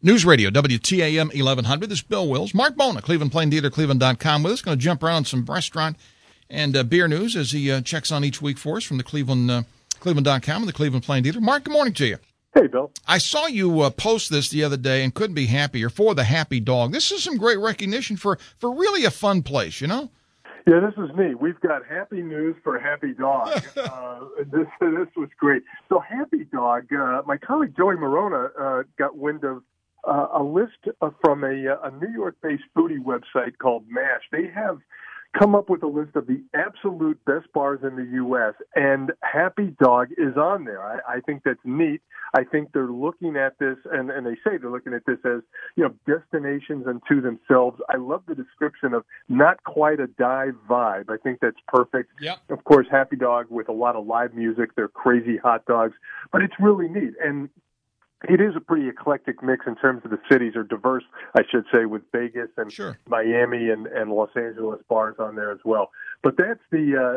News Radio, WTAM 1100. This is Bill Wills. Mark Bona, Cleveland Plain Dealer, Cleveland.com with us. Going to jump around some restaurant and beer news as he checks on each week for us from the Cleveland.com and the Cleveland Plain Dealer. Mark, good morning to you. Hey, Bill. I saw you post this the other day and couldn't be happier for the Happy Dog. This is some great recognition for really a fun place, you know? Yeah, this is me. We've got happy news for Happy Dog. This was great. So Happy Dog, my colleague Joey Morona got wind of a list from a New York-based foodie website called MASH. They have come up with a list of the absolute best bars in the U.S., and Happy Dog is on there. I think that's neat. I think they're looking at this, and they say they're looking at this as, you know, destinations unto themselves. I love the description of not quite a dive vibe. I think that's perfect. Yep. Of course, Happy Dog with a lot of live music. They're crazy hot dogs, but it's really neat. And it is a pretty eclectic mix in terms of the cities, or diverse, I should say, with Vegas and Sure. Miami and Los Angeles bars on there as well. But that's the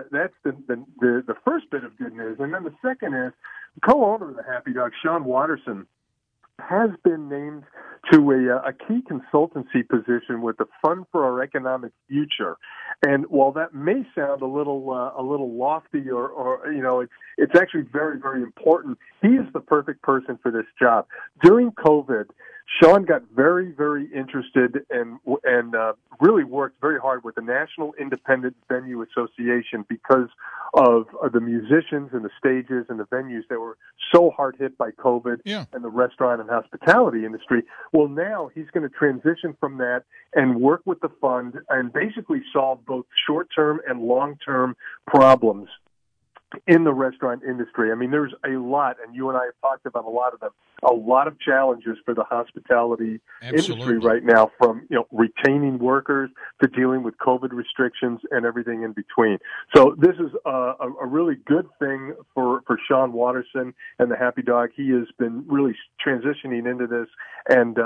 first bit of good news. And then the second is co-owner of the Happy Dog, Sean Watterson, has been named to a key consultancy position with the Fund for Our Economic Future. And while that may sound a little lofty, or you know, it's actually very, very important. He is the perfect person for this job. During COVID, Sean got very, very interested and really worked very hard with the National Independent Venue Association because of the musicians and the stages and the venues that were so hard hit by COVID and the restaurant and hospitality industry. Well, now he's going to transition from that and work with the fund and basically solve both short-term and long-term problems in the restaurant industry. I mean, there's a lot, and you and I have talked about a lot of them, a lot of challenges for the hospitality industry right now, from, you know, retaining workers to dealing with COVID restrictions and everything in between. So this is a really good thing for Sean Watterson and the Happy Dog. He has been really transitioning into this, and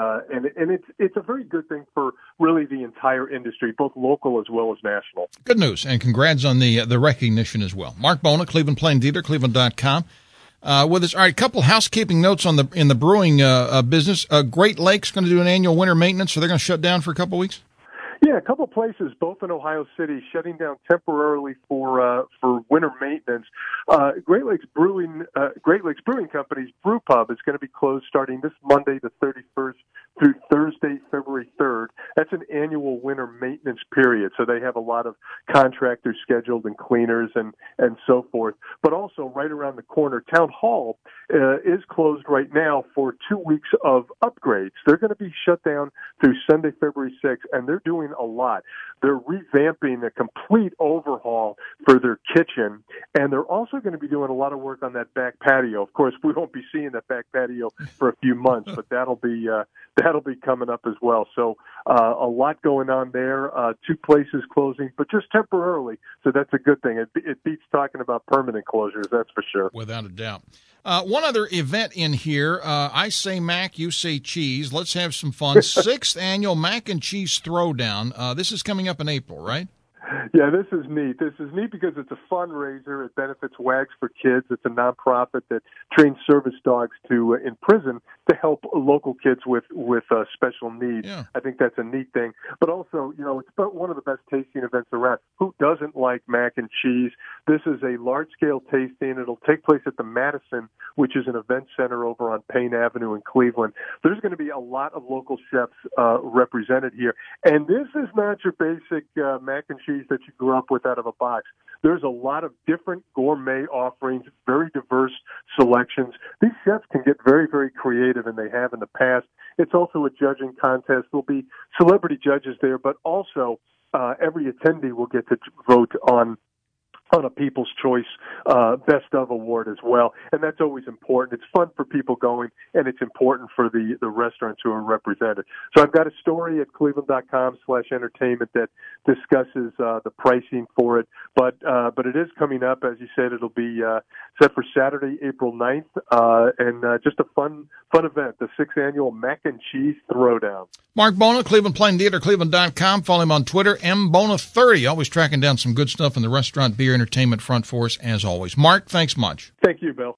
it's a very good thing for really the entire industry, both local as well as national. Good news, and congrats on the recognition as well. Mark Bona, Cleveland Plain Dealer, Cleveland.com. With us. All right, a couple housekeeping notes in the brewing business. Great Lakes going to do an annual winter maintenance, so they're going to shut down for a couple of weeks? Yeah, a couple places, both in Ohio City, shutting down temporarily for winter maintenance. Great Lakes Brewing Company's Brew Pub is going to be closed starting this Monday, the 31st, through Thursday, February 3rd. That's an annual winter maintenance period, so they have a lot of contractors scheduled and cleaners and so forth. But also, right around the corner, Town Hall is closed right now for 2 weeks of upgrades. They're going to be shut down through Sunday, February 6th, and they're doing a lot. They're revamping a complete overhaul for their kitchen, and they're also going to be doing a lot of work on that back patio. Of course, we won't be seeing that back patio for a few months, but that'll be coming up as well. So a lot going on there. 2 places closing, but just temporarily. So that's a good thing. It beats talking about permanent closures, that's for sure. Without a doubt. One other event in here. I say mac, you say cheese. Let's have some fun. 6th annual Mac and Cheese Throwdown. This is coming up in April, right? Yeah, this is neat. This is neat because it's a fundraiser. It benefits Wags for Kids. It's a nonprofit that trains service dogs in prison to help local kids with special needs. Yeah. I think that's a neat thing. But also, you know, it's one of the best tasting events around. Who doesn't like mac and cheese? This is a large-scale tasting. It'll take place at the Madison, which is an event center over on Payne Avenue in Cleveland. There's going to be a lot of local chefs represented here. And this is not your basic mac and cheese that you grew up with out of a box. There's a lot of different gourmet offerings, very diverse selections. These chefs can get very, very creative, and they have in the past. It's also a judging contest. There'll be celebrity judges there, but also every attendee will get to vote on a People's Choice Best of Award as well. And that's always important. It's fun for people going, and it's important for the restaurants who are represented. So I've got a story at cleveland.com/entertainment that discusses the pricing for it. But it is coming up. As you said, it'll be set for Saturday, April 9th, and just a fun event, the 6th annual Mac and Cheese Throwdown. Mark Bona, Cleveland Plain Dealer, Cleveland.com. Follow him on Twitter, mbona30. Always tracking down some good stuff in the restaurant, beer, entertainment front for us, as always. Mark, thanks much. Thank you, Bill.